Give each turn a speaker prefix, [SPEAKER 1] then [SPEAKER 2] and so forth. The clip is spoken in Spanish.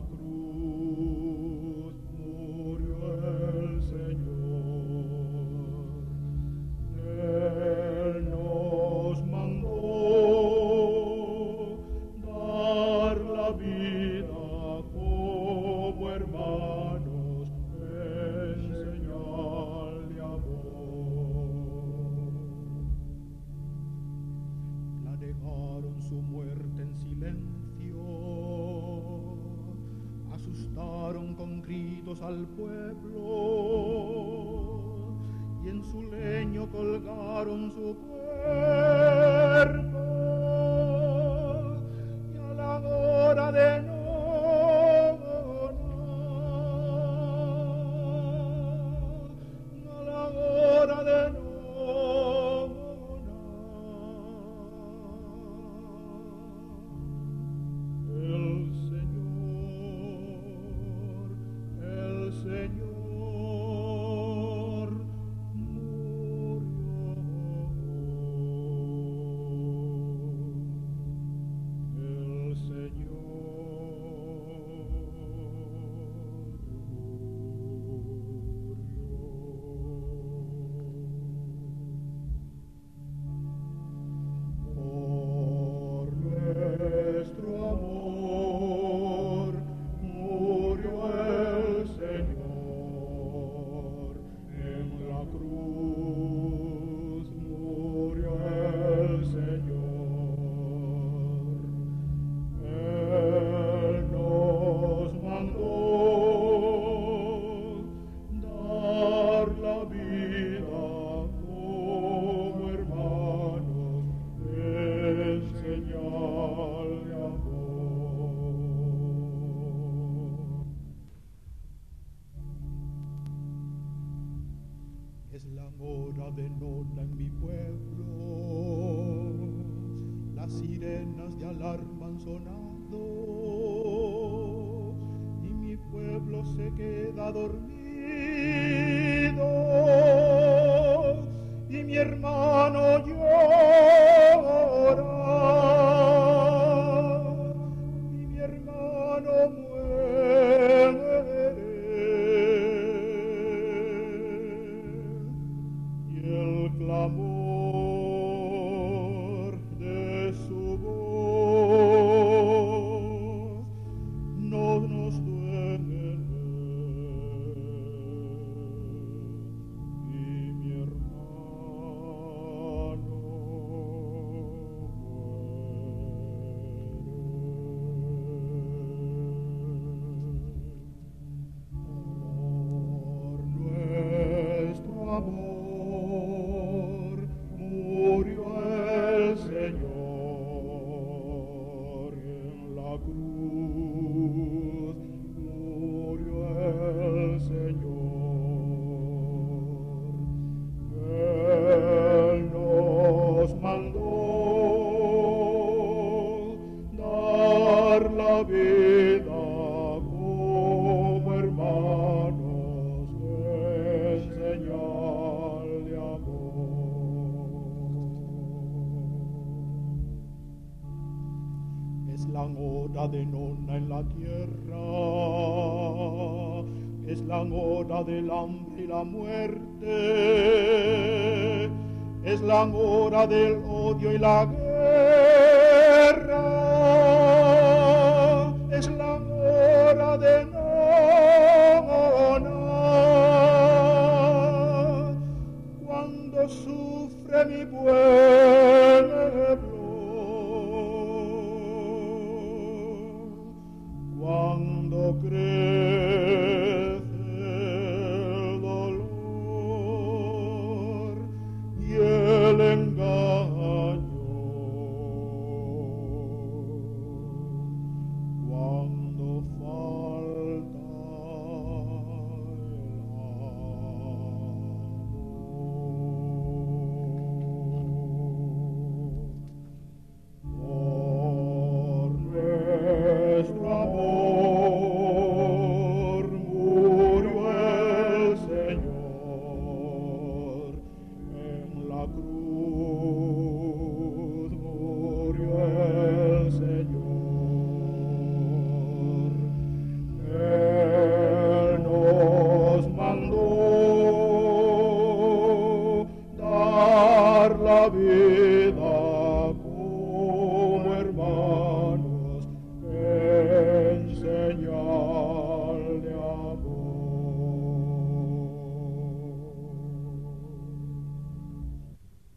[SPEAKER 1] cruz murió el Señor. Él nos mandó dar la vida como hermanos en señal de amor. Planearon su muerte en silencio, asustaron con gritos al pueblo y en su leño colgaron su cuerpo, y a la hora de es la hora de nona en mi pueblo, las sirenas de alarma han sonado y mi pueblo se queda dormido y mi hermano llora y mi hermano muere. Clamor de su voz no nos duele y mi hermano muere. Por nuestro amor murió el Señor en la cruz, murió el Señor. Él nos mandó dar la vida como hermanos en señal de amor. Es la hora de nona en la tierra, es la hora del hambre y la muerte, es la hora del odio y la guerra, es la hora de nona, cuando sufre mi pueblo, cuando cree